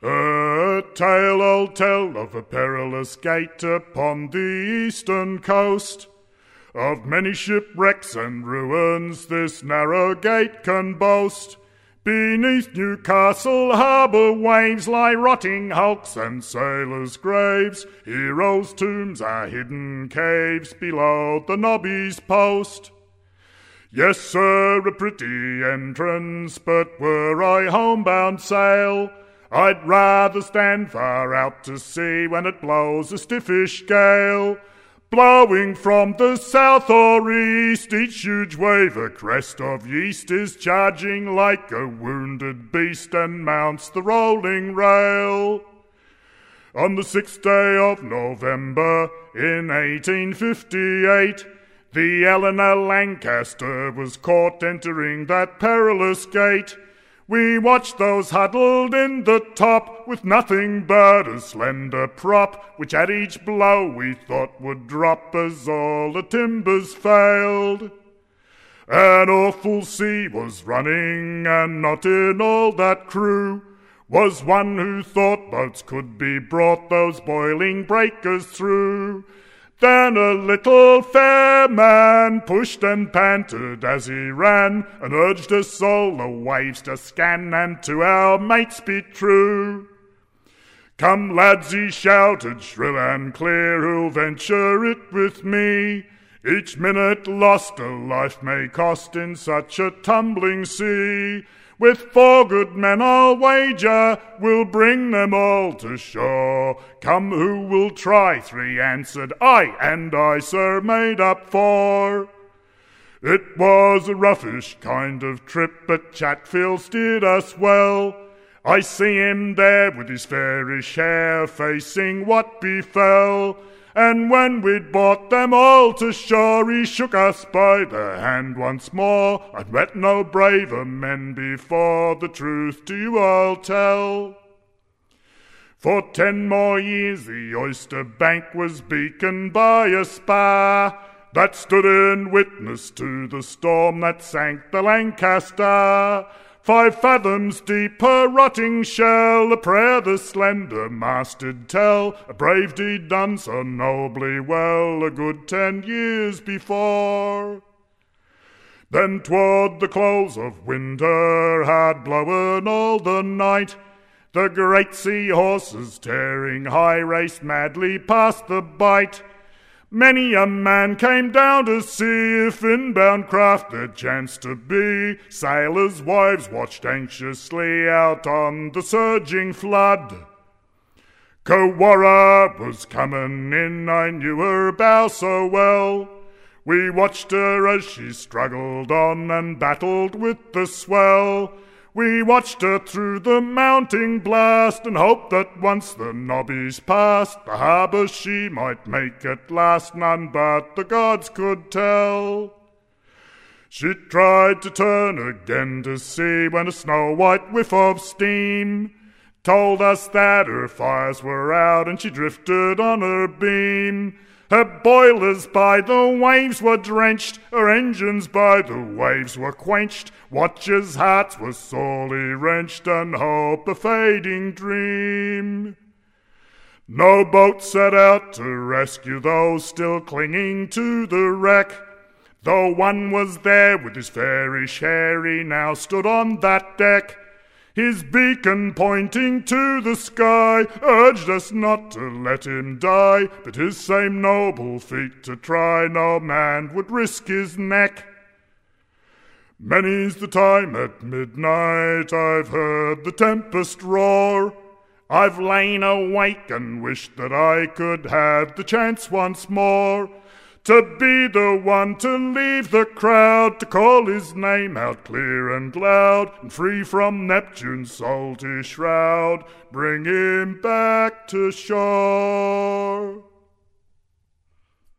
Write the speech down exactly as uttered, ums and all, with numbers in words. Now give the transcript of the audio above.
A tale I'll tell of a perilous gate upon the eastern coast. Of many shipwrecks and ruins this narrow gate can boast. Beneath Newcastle harbour waves lie rotting hulks and sailors' graves. Heroes' tombs are hidden caves below the Nobby's post. Yes, sir, a pretty entrance, but were I homebound sail, I'd rather stand far out to sea when it blows a stiffish gale. Blowing from the south or east, each huge wave a crest of yeast is charging like a wounded beast and mounts the rolling rail. On the sixth day of November in eighteen fifty-eight, the Eleanor Lancaster was caught entering that perilous gate. We watched those huddled in the top with nothing but a slender prop, which at each blow we thought would drop as all the timbers failed. An awful sea was running, and not in all that crew was one who thought boats could be brought those boiling breakers through. Then a little fair man pushed and panted as he ran, and urged us all the waves to scan and to our mates be true. Come lads, he shouted shrill and clear, who'll venture it with me? Each minute lost a life may cost in such a tumbling sea. With four good men I'll wager we'll bring them all to shore. Come who will try, three answered, aye, and I, sir, made up four. It was a roughish kind of trip, but Chatfield steered us well. I see him there with his fairish hair facing what befell. And when we'd brought them all to shore, he shook us by the hand once more. I'd met no braver men before, the truth to you I'll tell. For ten more years the Oyster Bank was beaconed by a spar that stood in witness to the storm that sank the Lancaster. Five fathoms deep, her rotting shell, a prayer the slender mast did tell, a brave deed done so nobly well, a good ten years before. Then toward the close of winter, hard blowing all the night, the great sea horses tearing high raced madly past the bight. Many a man came down to see if inbound craft there chanced to be. Sailors' wives watched anxiously out on the surging flood. Kawara was coming in, I knew her bow so well. We watched her as she struggled on and battled with the swell. We watched her through the mounting blast and hoped that once the Nobbies passed, the harbour she might make at last, none but the gods could tell. She tried to turn again to sea when a snow-white whiff of steam told us that her fires were out and she drifted on her beam. Her boilers by the waves were drenched, her engines by the waves were quenched, watchers' hearts were sorely wrenched, and hope a fading dream. No boat set out to rescue those still clinging to the wreck. Though one was there with his fairish hair, he now stood on that deck. His beacon pointing to the sky urged us not to let him die, but his same noble feat to try, no man would risk his neck. Many's the time at midnight I've heard the tempest roar. I've lain awake and wished that I could have the chance once more to be the one to leave the crowd, to call his name out clear and loud, and free from Neptune's salty shroud, bring him back to shore.